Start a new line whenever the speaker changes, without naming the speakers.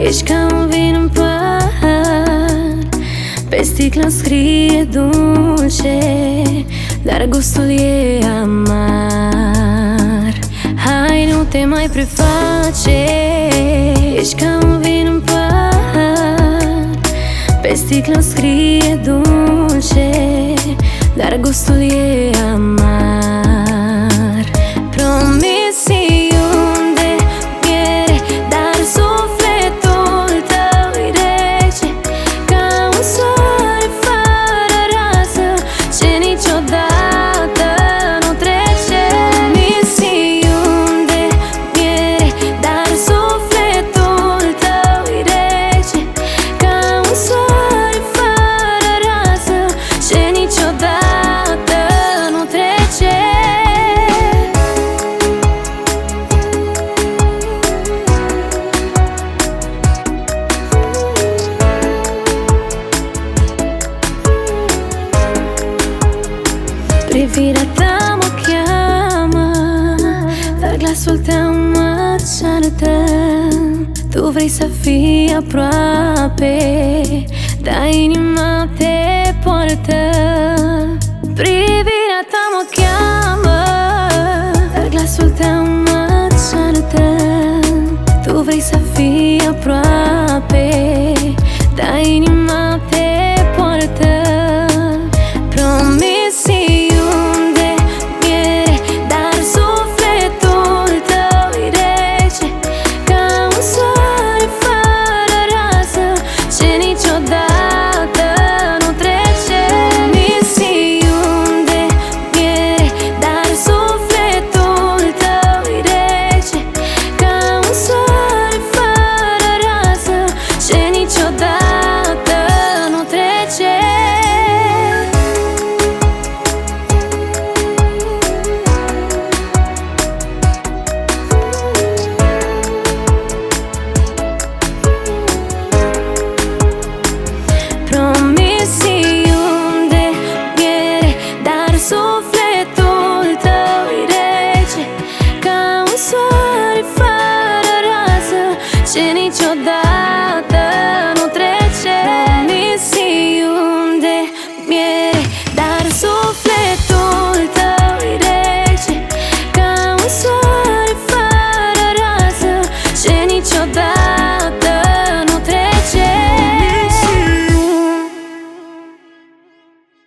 Ești ca un vin în pahar, pe sticlă scrie dulce, dar gustul e amar. Hai, nu te mai preface. Ești ca un vin în pahar, pe sticlă scrie dulce, dar gustul e amar. Promisiuni de miere, dar sufletul tău e rece, ca un soare fără rază, ce niciodată nu trece. Promisiuni de miere, dar sufletul tău e rece, ca un soare fără rază, ce niciodată nu trece. Privirea ta mă cheamă, dar glasul tău mă ceartă. Tu vrei să fii aproape, dar inima te poartă. Privirea ta mă cheamă, dar glasul tău mă ceartă. Tu vrei să fii aproape, dar inima te poartă. Promisiuni de miere, dar sufletul tău e rece, ca un soare fără rază, ce niciodată nu trece. Promisiuni de miere, dar sufletul tău e rece, ca un soare fără rază, ce niciodată nu trece. Promisiuni de miere, dar sufletul tău e rece, ca un soare fără rază, ce niciodată nu trece. Promisiuni de miere, dar sufletul tău e rece, ca un soare fără rază, ce niciodată